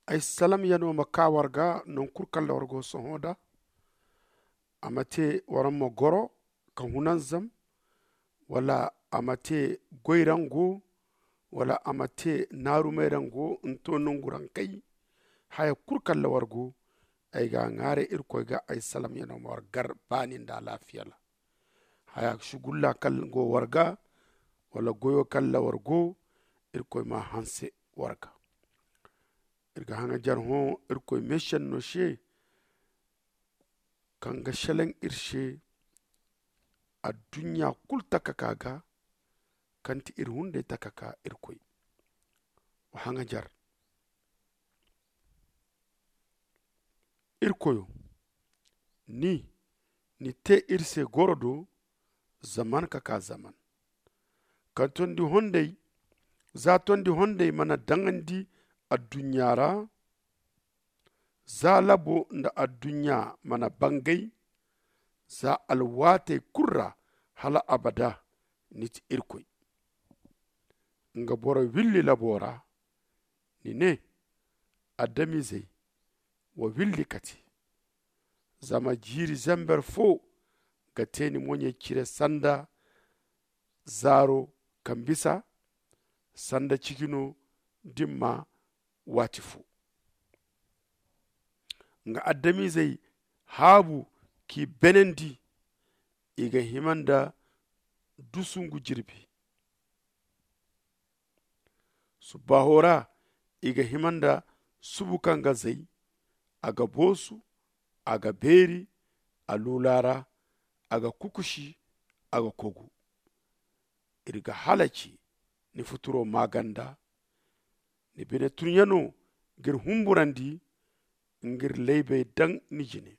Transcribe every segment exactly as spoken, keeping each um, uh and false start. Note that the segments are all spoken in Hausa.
ay salam yano makawarga non kurkalla wargo sohoda amate waranmo goro kan hunan zam wala amate goyrango wala amate narumerango nto nunguran kai haya kurkalla wargo ay ga ngare irkoy ga ay salam yano wargar bani da lafiyala haya shugulla kalgo warga wala goyo kalla wargo irkoy ma hanse warga irga hanga jar ho irkoy meshan no she kanga shaleng irshe a dunya kul takakaga kanti ir hunde takaka irkoy wa hanga jar irkoyo ni ni te irse gorodo zaman kaka zaman kantondi hondey za tondi hondey mana dangandi a dunyara za labo nda a dunya mana bangay za alwate kurra hala abada niti irkoy nga bora willi labora ni ne adamizey wa willi kati zama jiri zember fo gateni monye kire sanda zaro kambisa sanda cikino dimma watifu nga addami zai habu ki benendi iga himanda dusungu jirbi su bahora iga himanda subukanga zai aga bosu aga beri a lulara aga kukushi aga kogu irga halaci ni futuro maganda ni bene tunyano gir humburandi ngir leybe dan nijine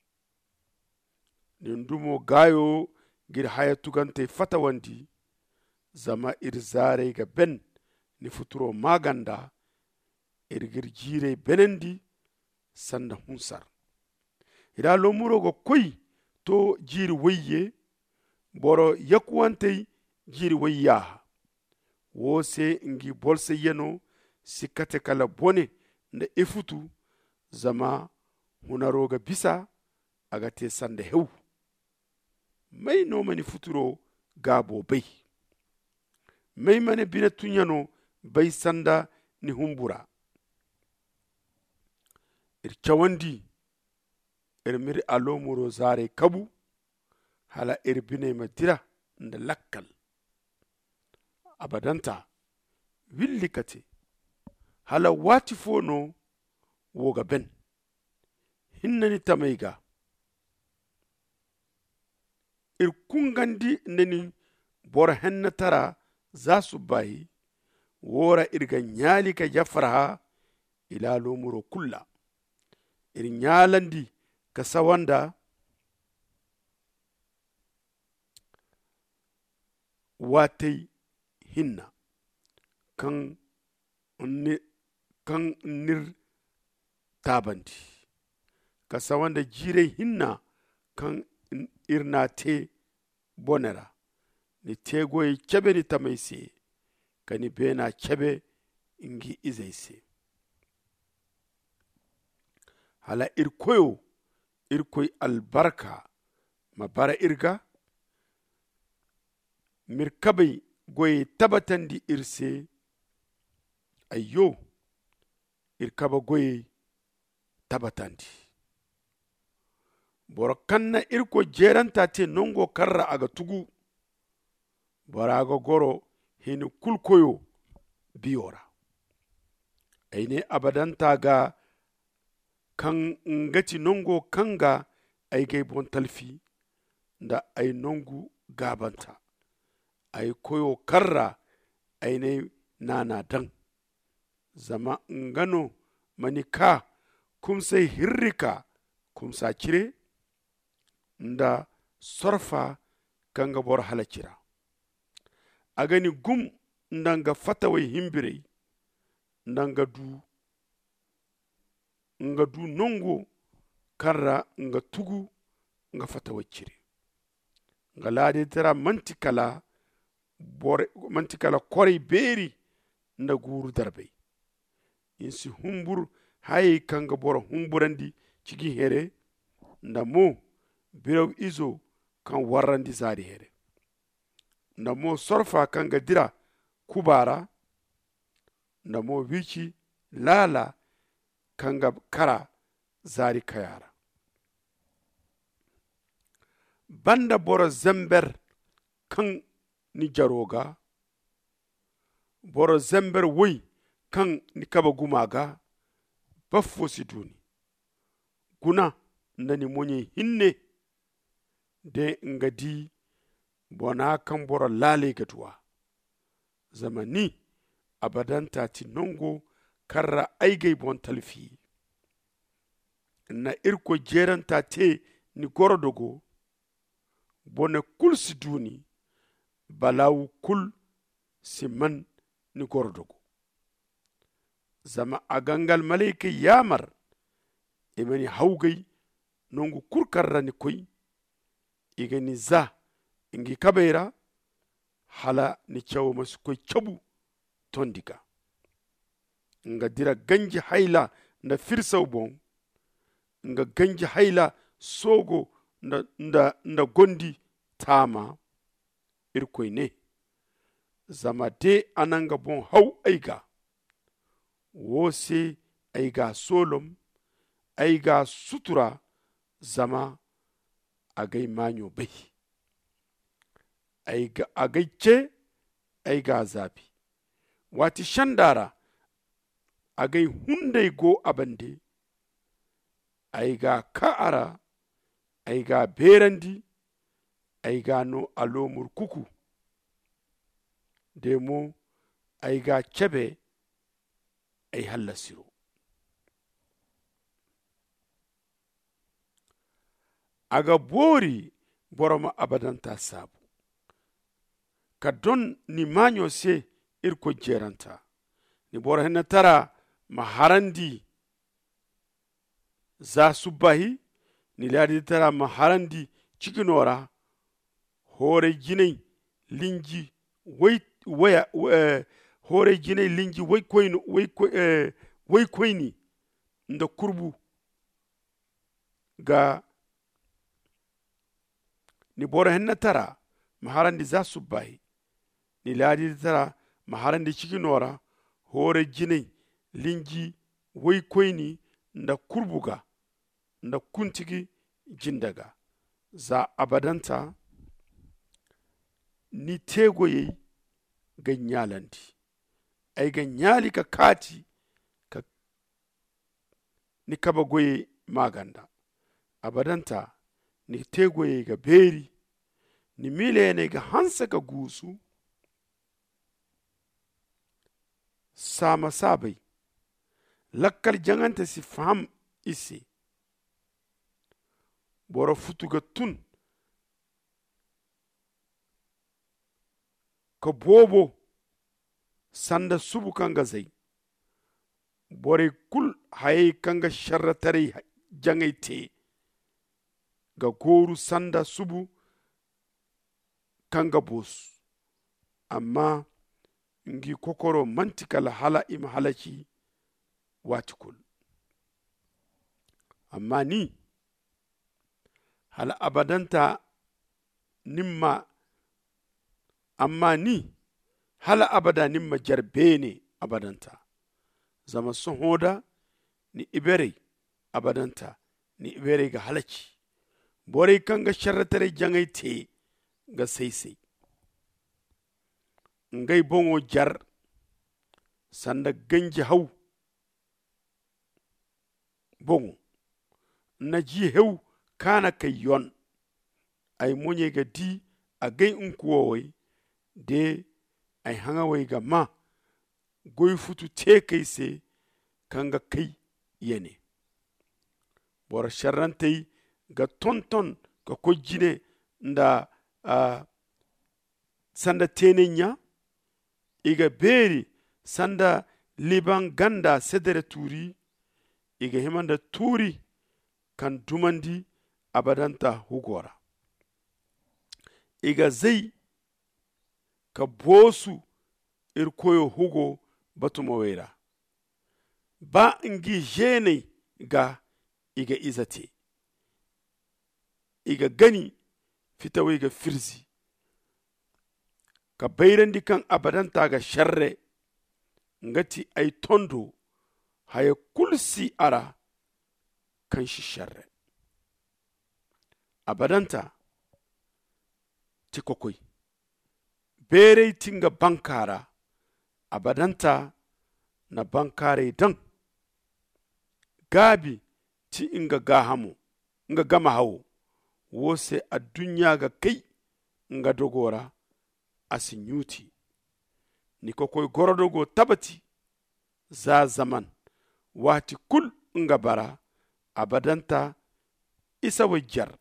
ni ndumo gayo gir haya tugante fatawandi zama irzare ga ben ni futuro maganda irgir jire benendi sanda hunsar ida lomuro go koy to jiri wayye boro yakuwante jiri wayya wose ngi bolse yeno sikate kala bone nda ifutu zama hunaroga bisa agate sande hew may no mani futuro gabo bay may mane bina tunyano bay sanda ni humbura ir chawandi ir mir alomuro zare kabu hala ir bine madira nda lakkal abadanta willikate hala wati fono woga ben hinnani tamayga ir kungandi nani bora henna tara za su bayi wora irga nyali ka jafraha ila lomuro kulla ir nyalandi ka sawanda watay hinna kan ni kan nir tabandi ka sawanda jire hinna kan irna te bonera ni tegoy kebe ni tamaisi kani bena kebe ingi izaisi hala irkoyo irkoy albarka mabara irga mirkabay goy tabatandi irse ayyo irkaba goy tabatandi boro kanna irko jeranta te nongo karra aga tugu bora aga goro hini kulkoyo biyora aine abadanta ga kan ngati nongo kanga ay gay bon talfi nda ay nongu gabanta ay koyo karra aine nana dan zama ngano manika kumsai hirrika kumsa kire nda sorfa kanga bor halakira agani gum ndanga fatawai himbire ndanga du nga du nongo karra nga tugu nga fatawai kire nga lade tara mantikala bore mantikala kore beri nda guru darbe insi humbur hay kanga boro humburandi cigi here ndamo biraw izo kan warrandi zari here ndamo sorfa kanga dira kubara ndamo wici lala kanga kara zari kayara banda boro zember kan ni jaroga boro zember woi kan ni kaba gumaga baffo siduni guna ndani monye hinne de ngadi bona kan boro lale gatuwa zamani abadanta ti nongo karra aigay bon talfi na irko jeranta te ni gorodogo bona kul siduni balawu kul siman ni gorodogo zama agangal malaika yamar imani haugay nongu kurkarra ni koy igani za ingi kabeira hala ni chawo masu koy chabu tondiga nga dira ganji hayla na firsaw bon nga ganji hayla sogo nda, nda, nda gondi tama irkoy ne zama de ananga bon haw aiga wose aiga solom aiga sutura zama agay manyo bai aiga agay ce aiga zabi wati shandara agay hunday go abande aiga ka'ara aiga berandi aiga no alomur kuku demo aiga cebe ay hallasiro aga bori boroma abadanta sabu ka don ni manyo se irko jeranta ni bora henna tara maharandi za subahi ni ladi tara maharandi cikinora hore jinai linji wai waya uh, hore jinai linji wai koino wai uh, wai koini nda kurbu ga ni bora henna tara maharandi za subahi ni ladi tara maharandi cikinora hore jinai linji wai koini nda kurbuga nda kuntigi jindaga za abadanta ni tegoye ga nyalandi ay ga nyali ka kati ka ni kaba goye maganda abadanta ni tegoye ga beri ni mile ne ga hansa ga gusu sama sabai lakkar janganta si faham isi boro futuga tun ka bobo sanda subu kanga zai bore kul haye kanga sharratare jangaite ga goru sanda subu kanga bos amma ngi kokoro mantikala hala ima halaci watikul amma ni hala abadanta nimma amma ni hala abada nimma jarbe ne abadanta zama sun hoda ni ibere abadanta ni ibere ga halaci bore kanga sharratare jangaite ga saisai ngai bongo jar sanda ganji hau bongo na ji heu kana kai yon ay monye ga di a gai unkuwoi de ay hanga wai ga ma goy futu te kai se kanga kai yene bor sharrantei ga tonton ga kojine nda uh, sanda tenenya iga beri sanda liban ganda sedere turi iga himanda turi kan dumandi abadanta hugora iga zai ka bosu irkoyo hugo batuma wera ba ngi jene ga iga izate iga gani fitawai ga firzi ka bayrandi kan abadanta ga sharre ngati ay tondo haya kulsi ara kan shi sharre abadanta ti kokoi bere tinga bankara abadanta na bankare dan gabi ti inga gahamu inga gama hawo wose a dunya ga kai inga dogora asinyuti ni kokoi gorodogo tabati za zaman wati kul inga bara abadanta isa wajar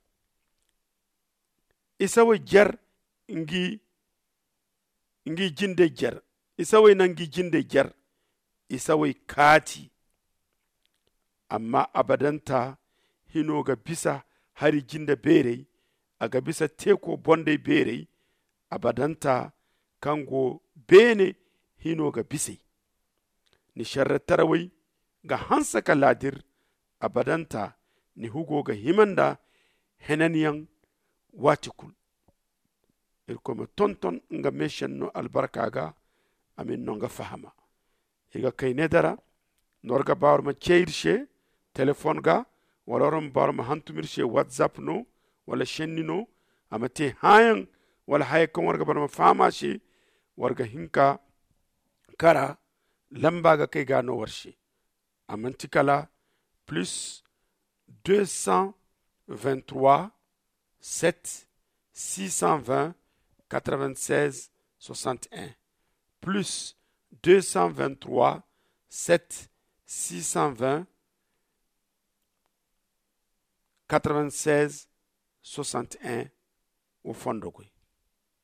isa wajar ingi ingi jinde jar isa wai nangi jinde jar isa wai kati amma abadanta hino ga bisa hari jinde bere aga bisa teko bonde bere abadanta kango bene hino ga bise ni sharra tarawai ga hansa kaladir abadanta ni hugo ga himanda henaniyan watikul irkoma tonton nga meshen no albarka ga amin no nga fahama iga kay nedara norga bawr ma cheirshe telefon ga wala rom bawr ma hantumirshe whatsapp no wala shenni no amate hayan wala haykan warga bar ma fama shi warga hinka kara lamba ga kay ga no warshe amantikala plus deux cent vingt-trois sept six cent vingt quatre-vingt-seize soixante-un plus deux cent vingt-trois sept six cent vingt quatre-vingt-seize soixante-un au fond de